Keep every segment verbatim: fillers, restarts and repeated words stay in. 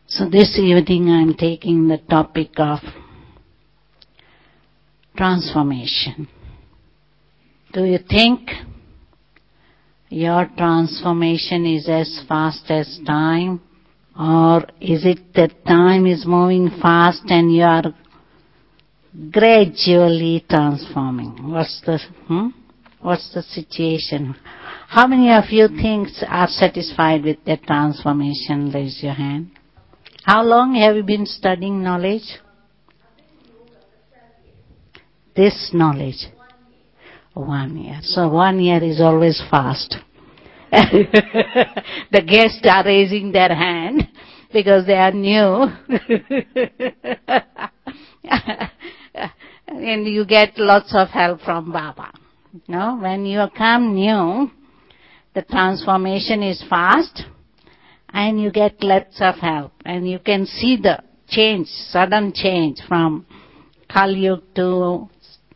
So this evening I am taking the topic of transformation. Do you think your transformation is as fast as time? Or is it that time is moving fast and you are gradually transforming? What's the, hmm? What's the situation? How many of you think are satisfied with their transformation? Raise your hand. How long have you been studying knowledge? This knowledge? One year. So one year is always fast. The guests are raising their hand because they are new. And you get lots of help from Baba. No? When you come new, the transformation is fast and you get lots of help. And you can see the change, sudden change from Kali Yuga to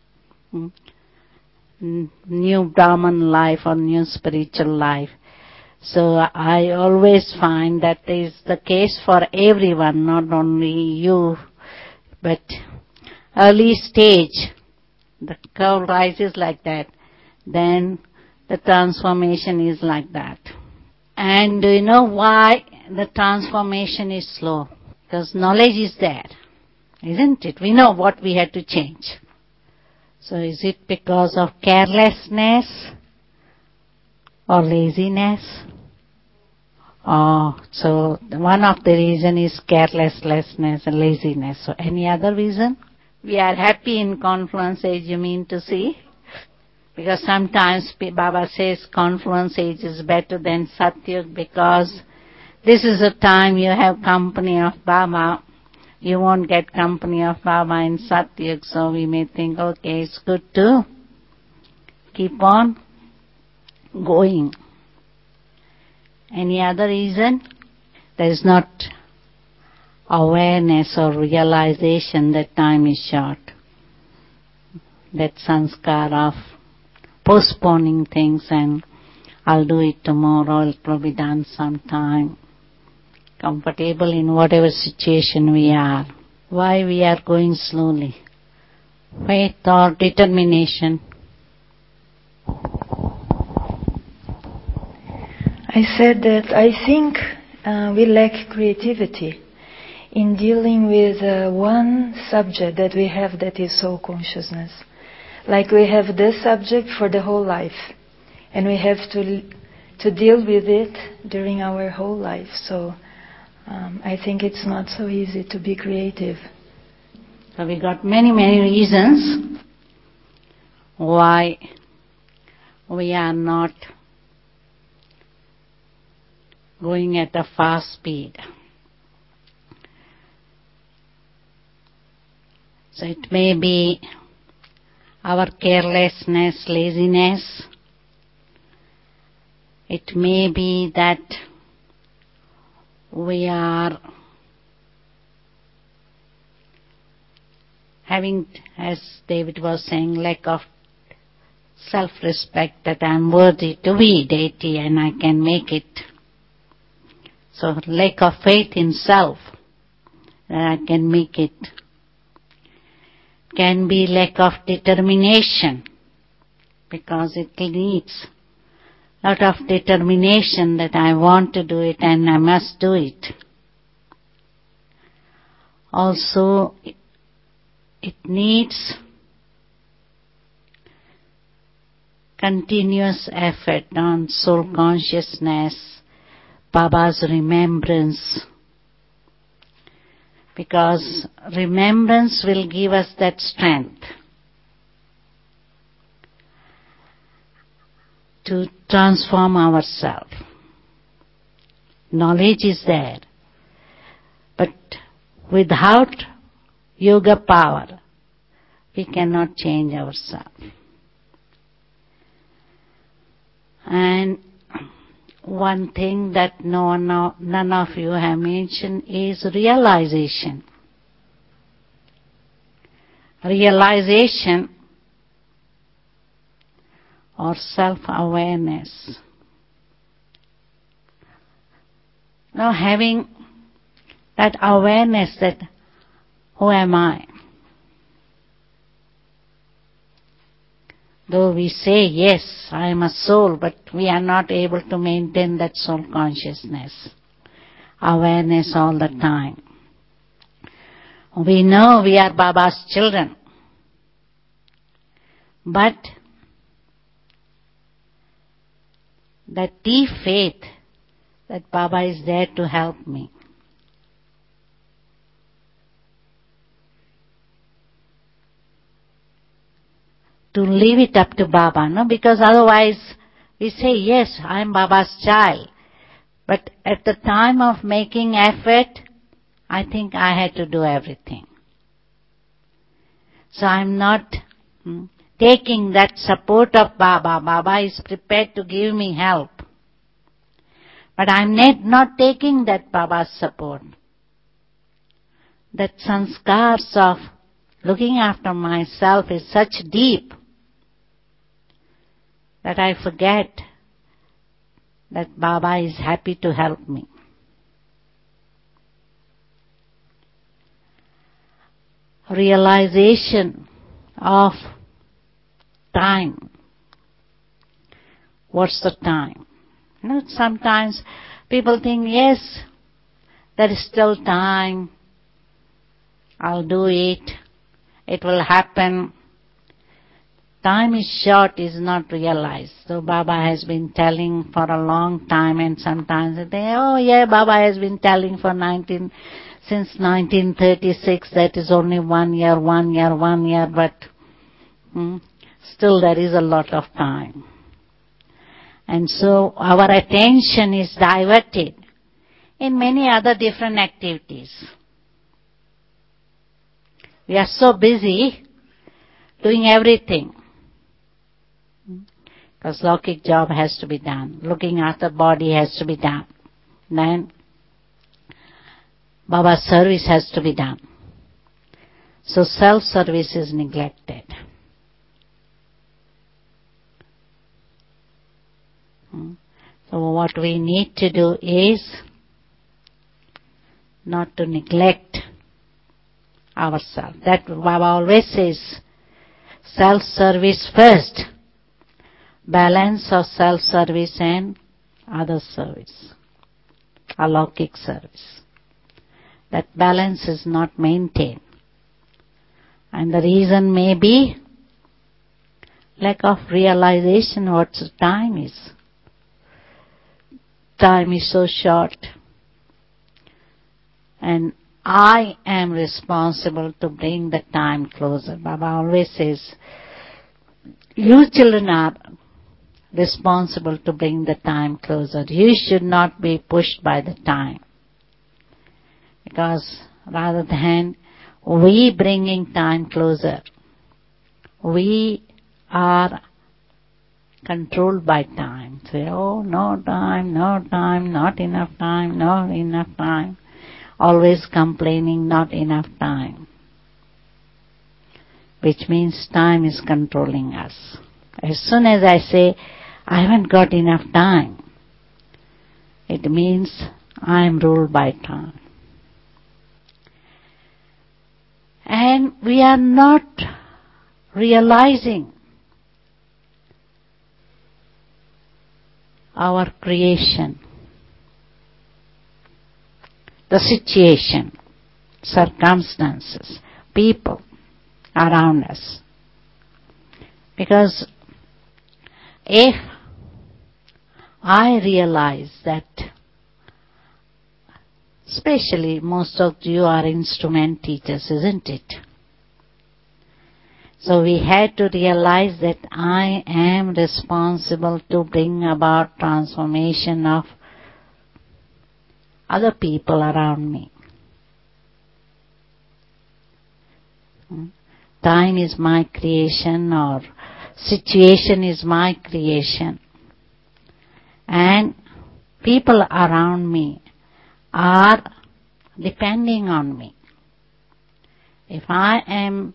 new Brahman life or new spiritual life. So I always find that is the case for everyone, not only you, but early stage, the curve rises like that, then the transformation is like that. And do you know why the transformation is slow? Because knowledge is there, isn't it? We know what we had to change. So is it because of carelessness or laziness? Oh, so one of the reason is carelessness and laziness. So any other reason? We are happy in confluence age, you mean to see? Because sometimes Baba says confluence age is better than Satyug because this is a time you have company of Baba. You won't get company of Baba in Satyug, so we may think, okay, it's good to keep on going. Any other reason? There is not awareness or realization that time is short. That sanskar of postponing things and I'll do it tomorrow, it will be done sometime. Comfortable in whatever situation we are. Why we are going slowly? Faith or determination? I said that I think uh, we lack creativity in dealing with uh, one subject that we have, that is soul consciousness. Like we have this subject for the whole life, and we have to to deal with it during our whole life. So um, I think it's not so easy to be creative. So we got many, many reasons why we are not going at a fast speed. So it may be our carelessness, laziness. It may be that we are having, as David was saying, lack of self-respect, that I am worthy to be deity and I can make it. So lack of faith in self, that I can make it. Can be lack of determination, because it needs a lot of determination that I want to do it and I must do it. Also, it needs continuous effort on soul consciousness, Baba's remembrance, because remembrance will give us that strength to transform ourselves. Knowledge is there, but without yoga power, we cannot change ourselves. And one thing that no one, none of you have mentioned is realization. Realization or self-awareness. Now having that awareness that who am I? Though we say, yes, I am a soul, but we are not able to maintain that soul consciousness, awareness all the time. We know we are Baba's children, but that deep faith that Baba is there to help me. To leave it up to Baba, no? Because otherwise we say, yes, I am Baba's child. But at the time of making effort, I think I had to do everything. So I'm not hmm, taking that support of Baba. Baba is prepared to give me help. But I'm not taking that Baba's support. That sanskars of looking after myself is such deep that I forget that Baba is happy to help me. Realization of time. What's the time? You know, sometimes people think, yes, there is still time. I'll do it. It will happen. Time is short is not realized. So Baba has been telling for a long time, and sometimes they say, oh yeah, Baba has been telling for nineteen since nineteen thirty-six, that is only one year, one year, one year, but hmm, still there is a lot of time. And so our attention is diverted in many other different activities. We are so busy doing everything. Because Lokik job has to be done. Looking after body has to be done. Then Baba's service has to be done. So self-service is neglected. So what we need to do is not to neglect ourselves. That Baba always says, self-service first. Balance of self-service and other service. Alokik service. That balance is not maintained. And the reason may be lack of realization what time is. Time is so short. And I am responsible to bring the time closer. Baba always says, you children are responsible to bring the time closer. You should not be pushed by the time. Because rather than we bringing time closer, we are controlled by time. Say, oh, no time, no time, not enough time, not enough time. Always complaining, not enough time. Which means time is controlling us. As soon as I say, I haven't got enough time, it means I am ruled by time. And we are not realizing our creation, the situation, circumstances, people around us. Because if I realize that, especially most of you are instrument teachers, isn't it? So we had to realize that I am responsible to bring about transformation of other people around me. Time is my creation, or situation is my creation. And people around me are depending on me. If I am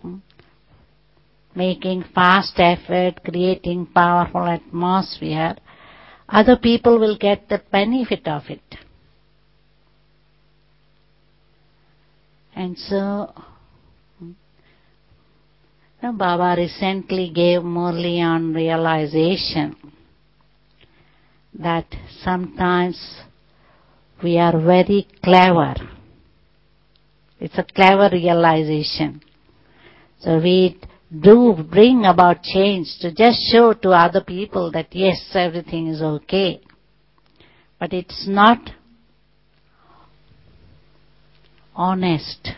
making fast effort, creating powerful atmosphere, other people will get the benefit of it. And so, now Baba recently gave Murli on realization that sometimes we are very clever. It's a clever realization. So we do bring about change to just show to other people that yes, everything is okay. But it's not honest.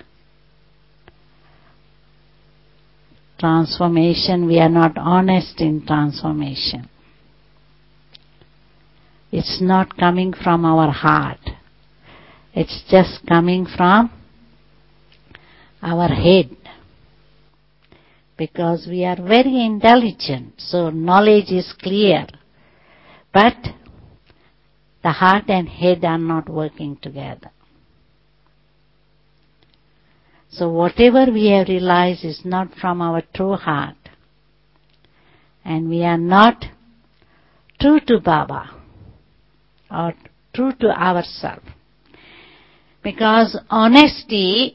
Transformation, we are not honest in transformation. It's not coming from our heart. It's just coming from our head. Because we are very intelligent, so knowledge is clear. But the heart and head are not working together. So whatever we have realized is not from our true heart. And we are not true to Baba or true to ourselves. Because honesty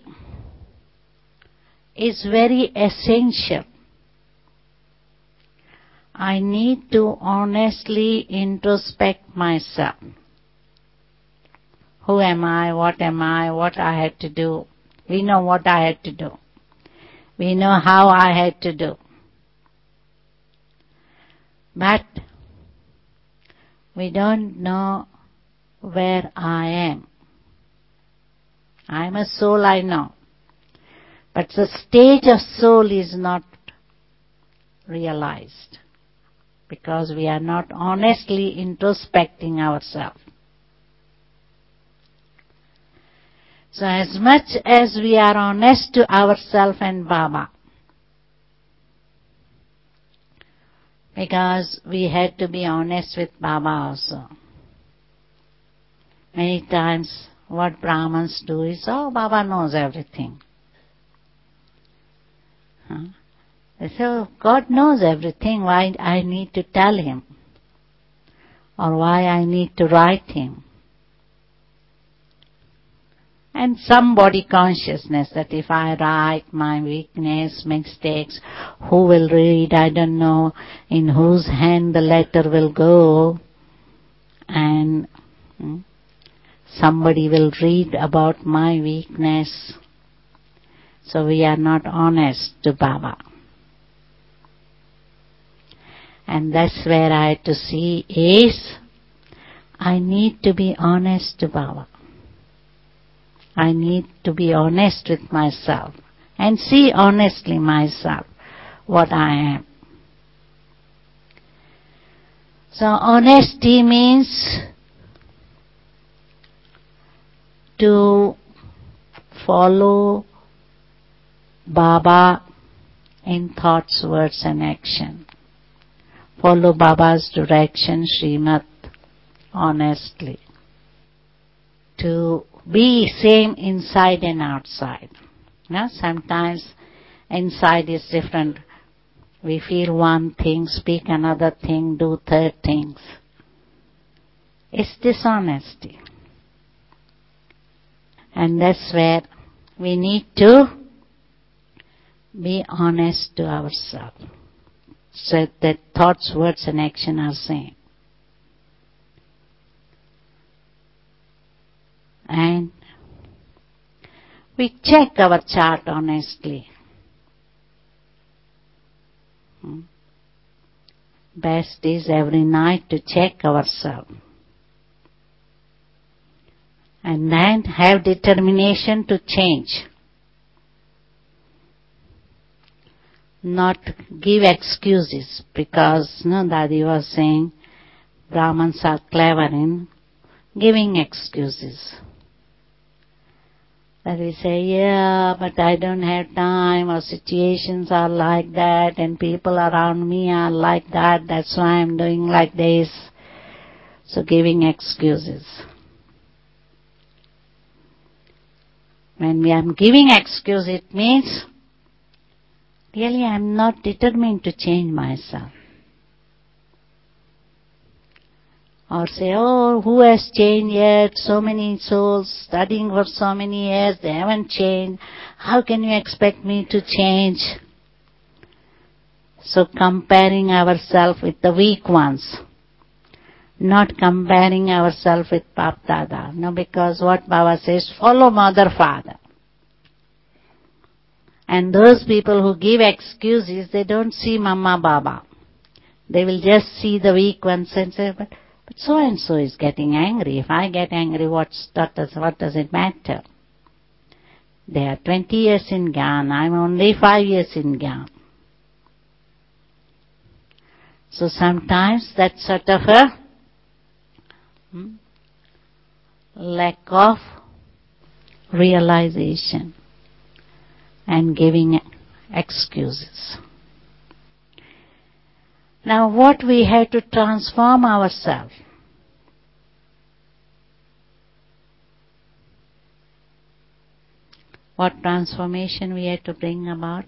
is very essential. I need to honestly introspect myself. Who am I? What am I? What I had to do? We know what I had to do. We know how I had to do. But we don't know where I am. I am a soul, I know. But the stage of soul is not realized because we are not honestly introspecting ourselves. So as much as we are honest to ourselves and Baba, because we had to be honest with Baba also. Many times what Brahmins do is, oh, Baba knows everything. Huh? They say, oh, God knows everything, why I need to tell Him? Or why I need to write Him? And some body consciousness that if I write my weakness, mistakes, who will read? I don't know in whose hand the letter will go. And hmm, somebody will read about my weakness. So we are not honest to Baba. And that's where I had to see is, I need to be honest to Baba. I need to be honest with myself and see honestly myself what I am. So honesty means to follow Baba in thoughts, words and action. Follow Baba's direction, Srimad, honestly. To be same inside and outside. Now, sometimes inside is different. We feel one thing, speak another thing, do third things. It's dishonesty. And that's where we need to be honest to ourselves. So that thoughts, words and action are same. And we check our chart honestly. Hmm. Best is every night to check ourselves. And then have determination to change. Not give excuses, because no, Dadi was saying Brahmins are clever in giving excuses. That we say, yeah, but I don't have time, or situations are like that, and people around me are like that, that's why I'm doing like this. So giving excuses. When we are giving excuse, it means really I'm not determined to change myself. Or say, oh, who has changed yet? So many souls studying for so many years, they haven't changed. How can you expect me to change? So comparing ourselves with the weak ones, not comparing ourselves with Bap Dada. No, because what Baba says, follow Mother, Father. And those people who give excuses, they don't see Mama, Baba. They will just see the weak ones and say, but But so-and-so is getting angry. If I get angry, what's, what, does, what does it matter? They are twenty years in Gyan. I'm only five years in Gyan. So sometimes that's sort of a hmm, lack of realization and giving excuses. Now what we have to transform ourselves. What transformation we have to bring about?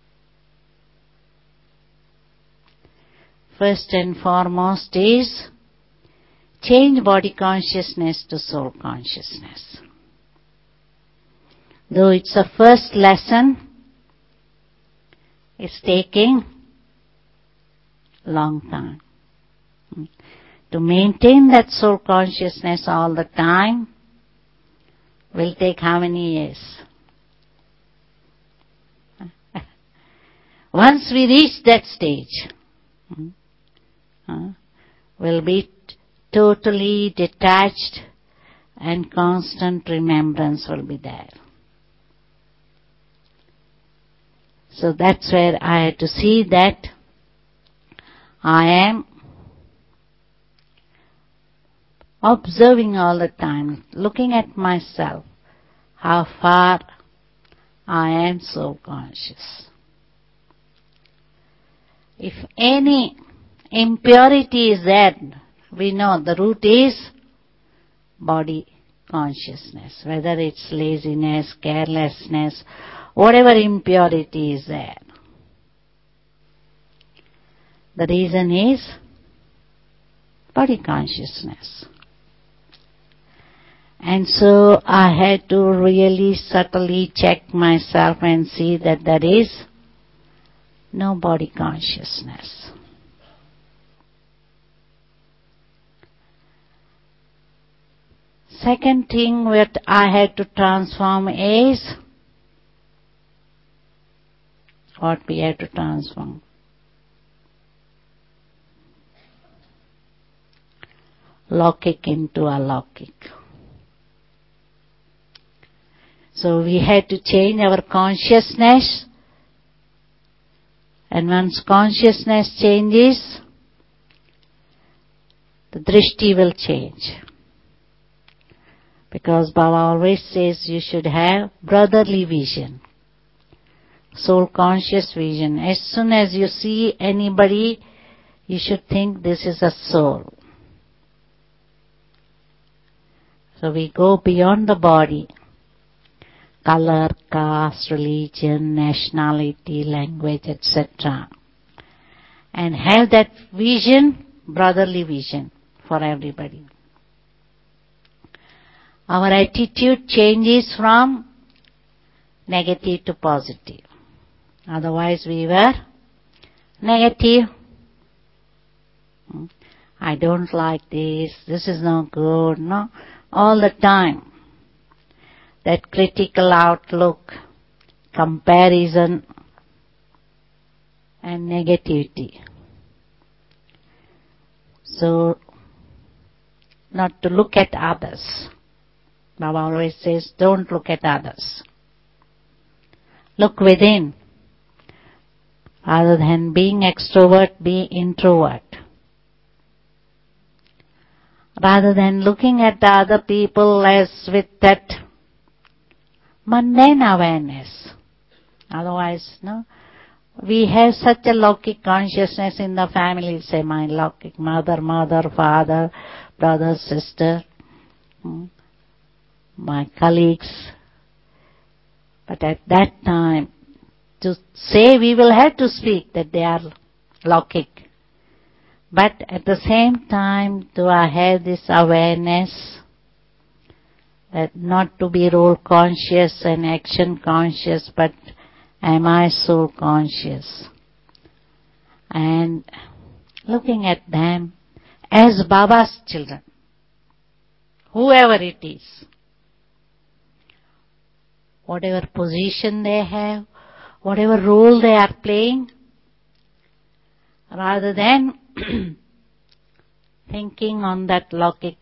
First and foremost is change body consciousness to soul consciousness. Though it's a first lesson, it's taking long time. To maintain that soul consciousness all the time will take how many years? Once we reach that stage, we'll be totally detached and constant remembrance will be there. So that's where I had to see that I am observing all the time, looking at myself, how far I am soul conscious. If any impurity is there, we know the root is body consciousness, whether it's laziness, carelessness, whatever impurity is there. The reason is body consciousness. And so I had to really subtly check myself and see that there is no body consciousness. Second thing that I had to transform is what we had to transform. Lokik into alokik. So we had to change our consciousness, and once consciousness changes, the drishti will change. Because Baba always says you should have brotherly vision, soul conscious vision. As soon as you see anybody, you should think this is a soul. So we go beyond the body, color, caste, religion, nationality, language, et cetera, and have that vision, brotherly vision for everybody. Our attitude changes from negative to positive. Otherwise we were negative. I don't like this, this is not good, no, all the time. That critical outlook, comparison, and negativity. So, not to look at others. Baba always says, don't look at others. Look within. Rather than being extrovert, be introvert. Rather than looking at the other people as with that mundane awareness. Otherwise, no, we have such a Lokik consciousness in the family. Say, my Lokik mother, mother, father, brother, sister, my colleagues. But at that time, to say we will have to speak that they are Lokik. But at the same time, do I have this awareness that not to be role conscious and action conscious, but am I soul conscious? And looking at them as Baba's children, whoever it is, whatever position they have, whatever role they are playing, rather than thinking on that Lokik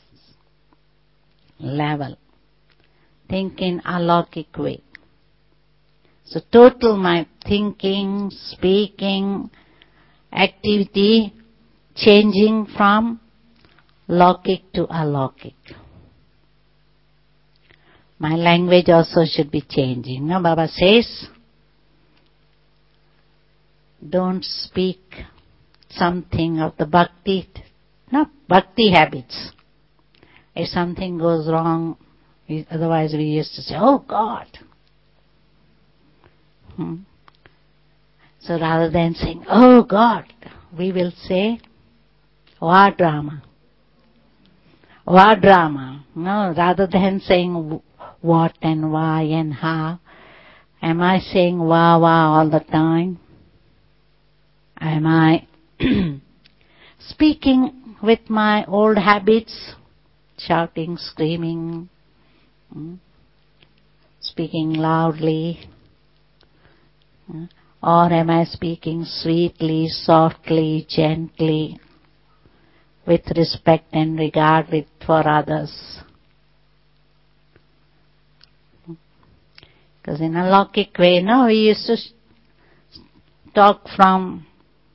level, think in alokik way. So total my thinking, speaking, activity changing from Lokik to alokik. My language also should be changing. No, Baba says, don't speak something of the bhakti, no, bhakti habits. If something goes wrong, we, otherwise we used to say, oh God. Hmm. So rather than saying, oh God, we will say, what drama? What drama? No, rather than saying what and why and how. Am I saying wah wah all the time? Am I speaking with my old habits? Shouting, screaming, hmm? Speaking loudly? Hmm? Or am I speaking sweetly, softly, gently, with respect and regard with, for others? Because in a Lokik way, no, we used to talk from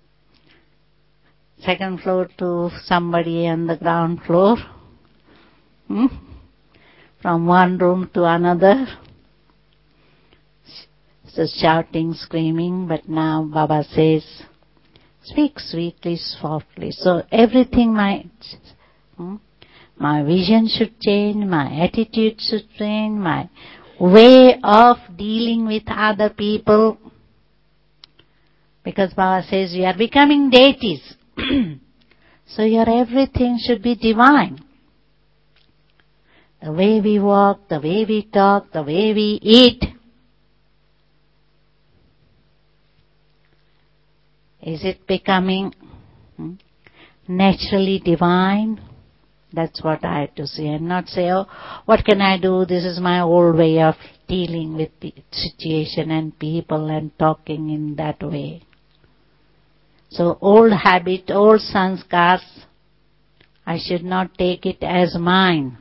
second floor to somebody on the ground floor, hmm? From one room to another, so shouting, screaming. But now Baba says, speak sweetly, softly. So everything might, hmm? My vision should change, my attitude should change, my way of dealing with other people. Because Baba says we are becoming deities. So your everything should be divine. The way we walk, the way we talk, the way we eat. Is it becoming hmm, naturally divine? That's what I have to say. And not say, oh, what can I do? This is my old way of dealing with the situation and people and talking in that way. So old habit, old sanskars, I should not take it as mine.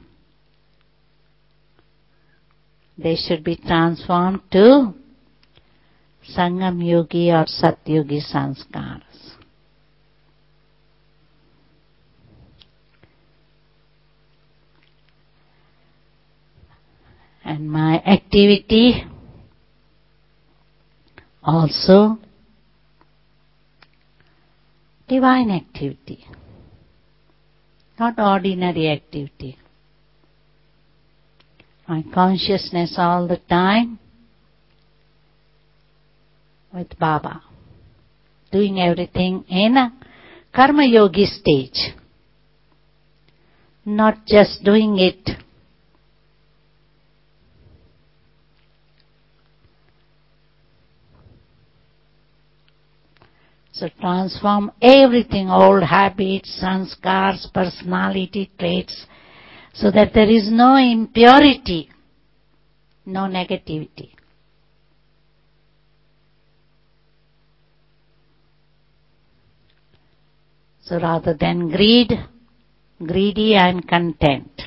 They should be transformed to Sangam Yogi or Satyogi sanskars. And my activity also divine activity, not ordinary activity. My consciousness all the time with Baba, doing everything in a Karma Yogi stage, not just doing it so transform everything, old habits, sanskars, personality traits, so that there is no impurity, no negativity. So rather than greed, greedy and content.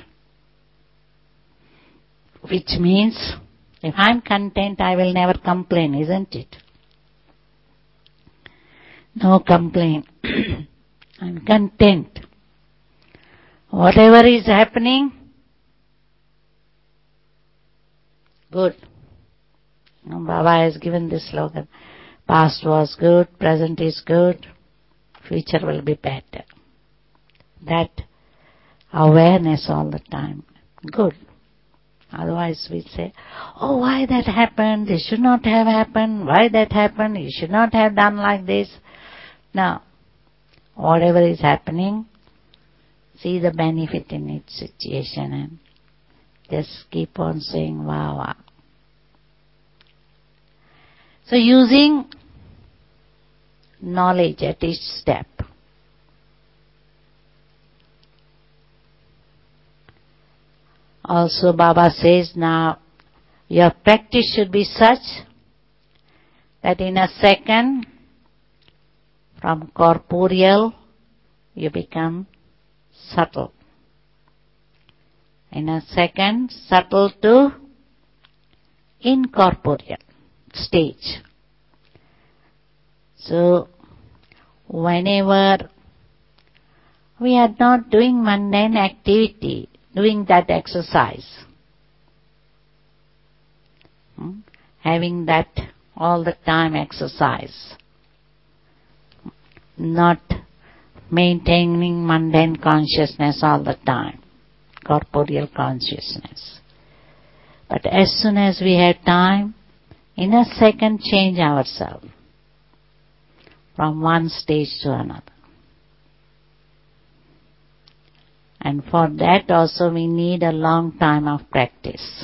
Which means, if I'm content, I will never complain, isn't it? No complaint. I'm content. Whatever is happening, good. You know, Baba has given this slogan. Past was good, present is good, future will be better. That awareness all the time. Good. Otherwise we say, oh, why that happened? This should not have happened. Why that happened? You should not have done like this. Now, whatever is happening, see the benefit in each situation and just keep on saying wow, wow. So using knowledge at each step. Also Baba says now your practice should be such that in a second from corporeal you become subtle. In a second, subtle to incorporeal stage. So, whenever we are not doing mundane activity, doing that exercise, hmm, having that all the time exercise, not maintaining mundane consciousness all the time, corporeal consciousness. But as soon as we have time, in a second change ourselves from one stage to another. And for that also we need a long time of practice.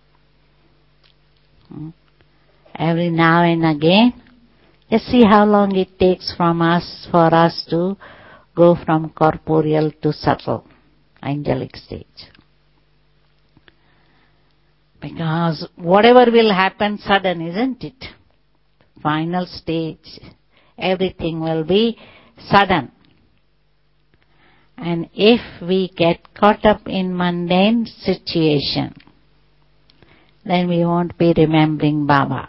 Every now and again, just see how long it takes from us for us to go from corporeal to subtle, angelic stage. Because whatever will happen sudden, isn't it? Final stage, everything will be sudden. And if we get caught up in mundane situation, then we won't be remembering Baba.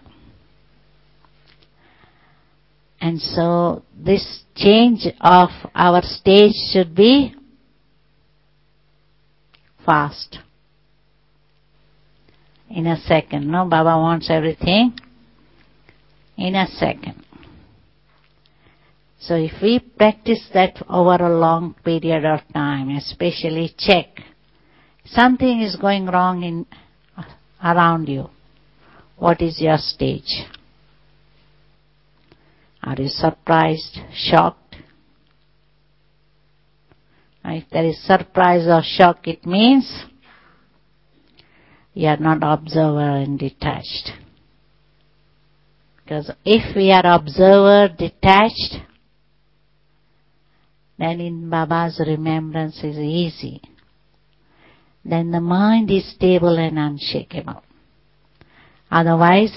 And so this change of our stage should be fast. In a second. No, Baba wants everything in a second. So if we practice that over a long period of time, especially check, something is going wrong in around you. What is your stage? Are you surprised, shocked? If there is surprise or shock, it means you are not observer and detached. Because if we are observer, detached, then in Baba's remembrance is easy. Then the mind is stable and unshakable. Otherwise,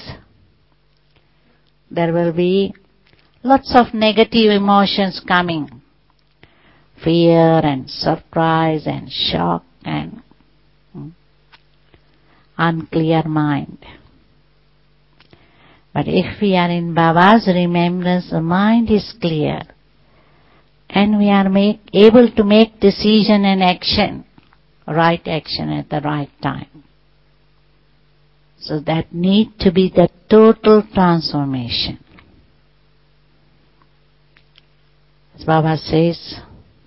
there will be lots of negative emotions coming. Fear and surprise and shock and hmm, unclear mind. But if we are in Baba's remembrance, the mind is clear. And we are make, able to make decision and action, right action at the right time. So that need to be the total transformation. As Baba says,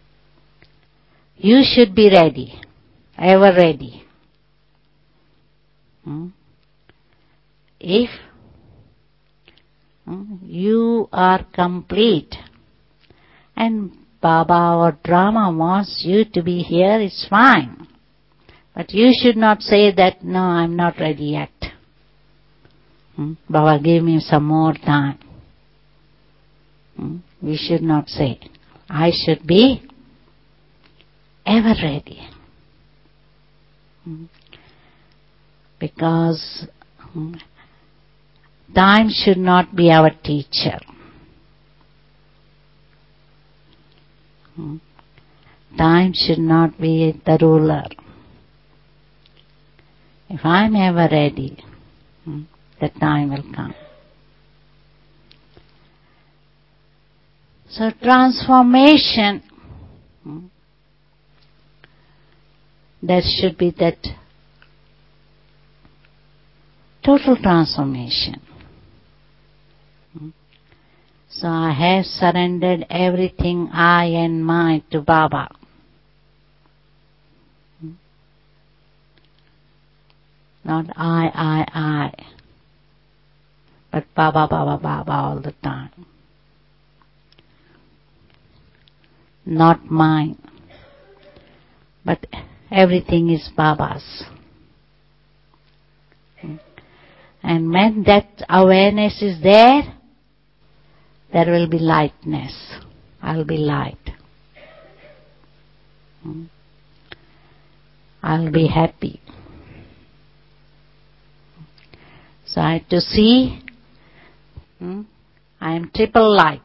you should be ready, ever ready. Hmm? If hmm, you are complete, and Baba or Drama wants you to be here, it's fine. But you should not say that, no, I'm not ready yet. Hmm? Baba, give me some more time. Hmm? We should not say. I should be ever ready. Hmm? Because hmm, time should not be our teacher. Time should not be the ruler. If I'm ever ready, the time will come. So transformation, there should be that total transformation. So I have surrendered everything I and mine to Baba. Not I, I, I, but Baba, Baba, Baba all the time. not mine. But everything is Baba's. And when that awareness is there, there will be lightness. I'll be light. I'll be happy. So I have to see, hmm, I am triple light.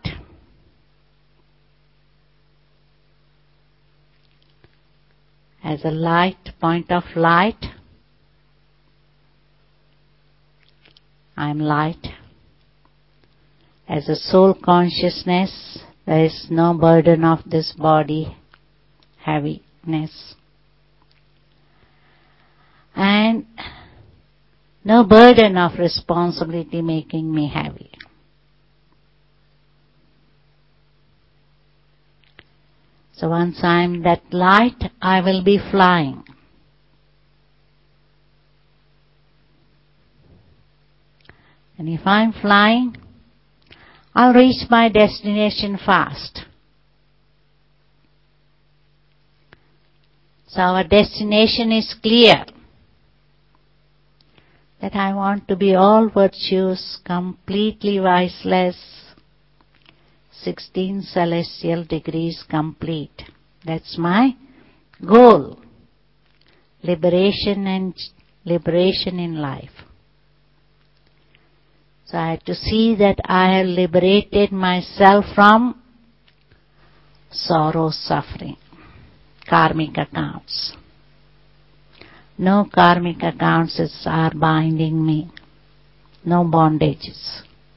As a light, point of light, I am light. As a soul consciousness, there is no burden of this body, heaviness. And no burden of responsibility making me heavy. So once I am that light, I will be flying. And if I am flying, I'll reach my destination fast. So our destination is clear. That I want to be all virtues, completely viceless, sixteen celestial degrees complete. That's my goal. Liberation and liberation in life. So I have to see that I have liberated myself from sorrow, suffering, karmic accounts. No karmic accounts are binding me. No bondages.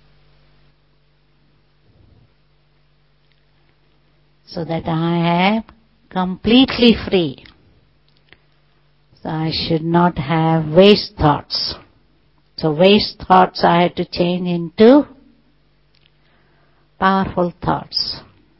So that I am completely free. So I should not have waste thoughts. So waste thoughts I have to change into powerful thoughts.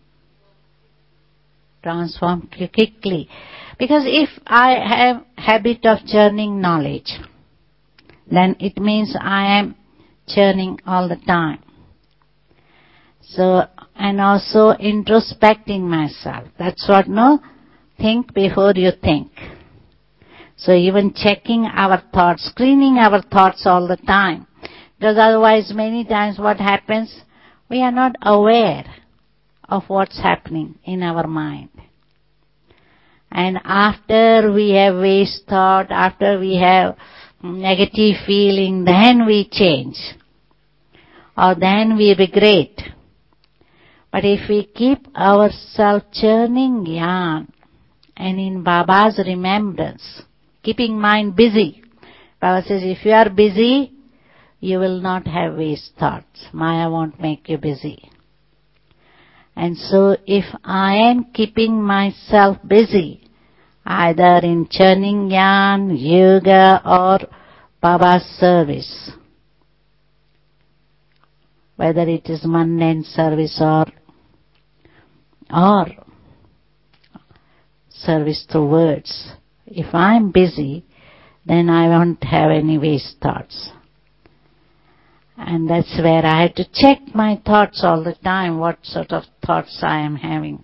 Transform quickly. Because if I have habit of churning knowledge, then it means I am churning all the time. So, and also introspecting myself. That's what, no? Think before you think. So even checking our thoughts, screening our thoughts all the time. Because otherwise many times what happens, we are not aware of what's happening in our mind. And after we have waste thought, after we have negative feeling, then we change. Or then we regret. But if we keep ourselves churning yarn and in Baba's remembrance, keeping mind busy. Baba says, if you are busy, you will not have waste thoughts. Maya won't make you busy. And so if I am keeping myself busy, either in churning yarn, yoga or Baba's service, whether it is mundane service or, or service through words, if I am busy, then I won't have any waste thoughts. And that's where I have to check my thoughts all the time, what sort of thoughts I am having.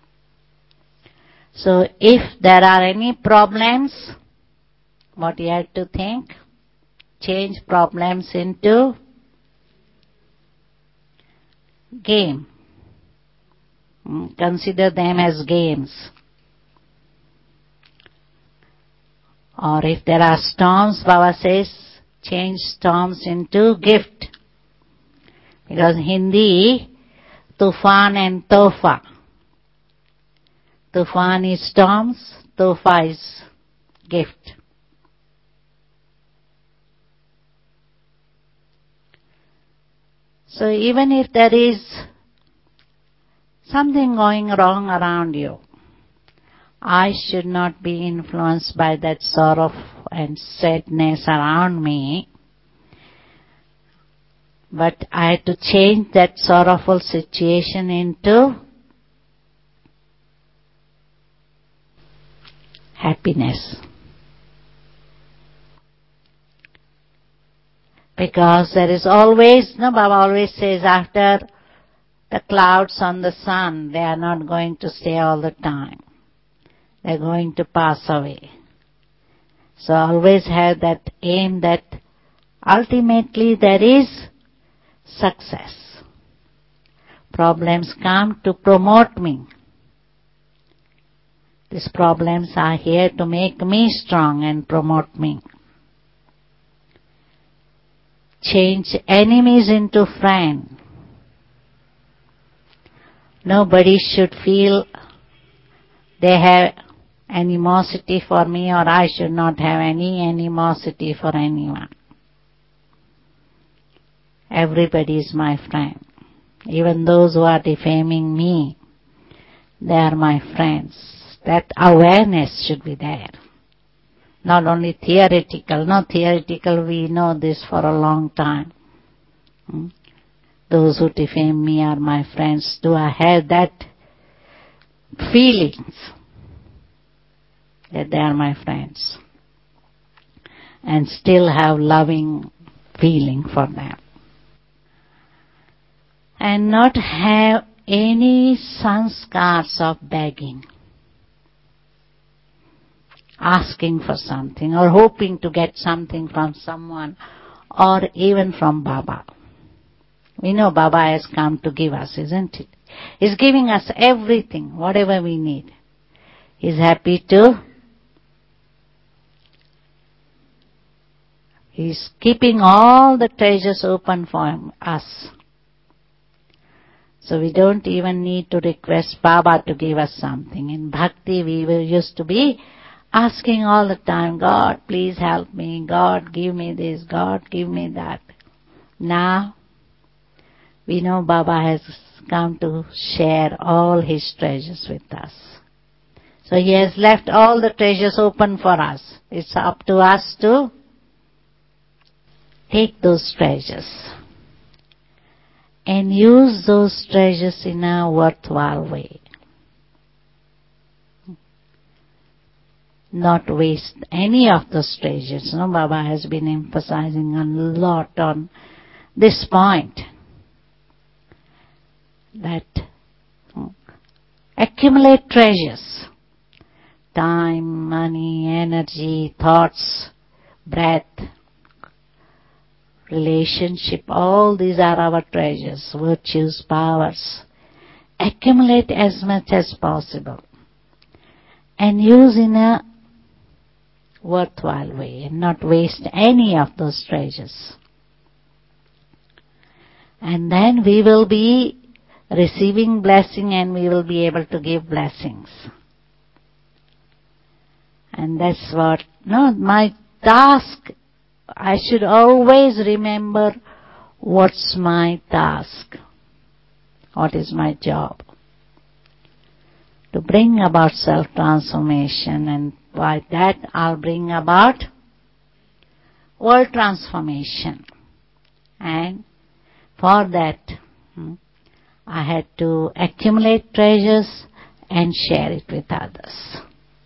So if there are any problems, what you have to think? Change problems into game. Consider them as games. Or if there are storms, Baba says, change storms into gift. Because Hindi, Tufan and Tofa. Tufan is storms, Tofa is gift. So even if there is something going wrong around you, I should not be influenced by that sorrow and sadness around me, but I have to change that sorrowful situation into happiness. Because there is always, no, Baba always says, after the clouds on the sun, they are not going to stay all the time. They are going to pass away. So always have that aim that ultimately there is success. Problems come to promote me. These problems are here to make me strong and promote me. Change enemies into friends. Nobody should feel they have animosity for me, or I should not have any animosity for anyone. Everybody is my friend. Even those who are defaming me, they are my friends. That awareness should be there. Not only theoretical. Not theoretical, we know this for a long time. Hmm? Those who defame me are my friends. Do I have that feelings that they are my friends? And still have loving feeling for them. And not have any sanskars of begging, asking for something or hoping to get something from someone or even from Baba. We know Baba has come to give us, isn't it? He's giving us everything, whatever we need. He's happy to. He's keeping all the treasures open for us. So we don't even need to request Baba to give us something. In Bhakti, we were used to be asking all the time, God, please help me. God, give me this. God, give me that. Now, we know Baba has come to share all his treasures with us. So he has left all the treasures open for us. It's up to us to take those treasures and use those treasures in a worthwhile way. Not waste any of those treasures. No, Baba has been emphasizing a lot on this point. That accumulate treasures. Time, money, energy, thoughts, breath, relationship, all these are our treasures, virtues, powers. Accumulate as much as possible and use in a worthwhile way and not waste any of those treasures. And then we will be receiving blessing and we will be able to give blessings. And that's what, no, my task, I should always remember what's my task, what is my job. To bring about self-transformation, and by that I'll bring about world transformation. And for that, hmm, I had to accumulate treasures and share it with others.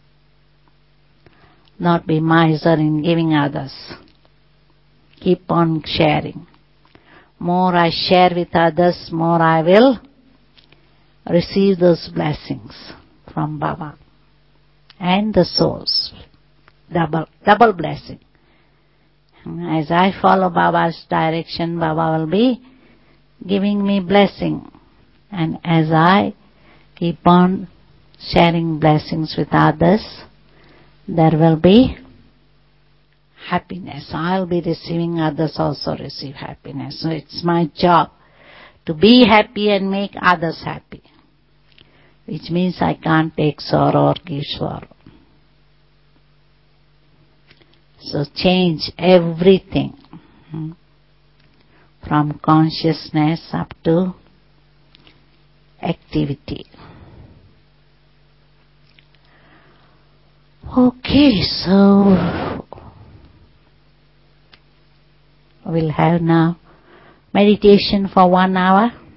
Not be miser in giving others. Keep on sharing. More I share with others, more I will receive those blessings from Baba and the souls. Double, double blessing. As I follow Baba's direction, Baba will be giving me blessing. And as I keep on sharing blessings with others, there will be happiness. I'll be receiving, others also receive happiness. So it's my job to be happy and make others happy. Which means I can't take sorrow or give sorrow. So change everything from consciousness up to activity. Okay, so we'll have now meditation for one hour.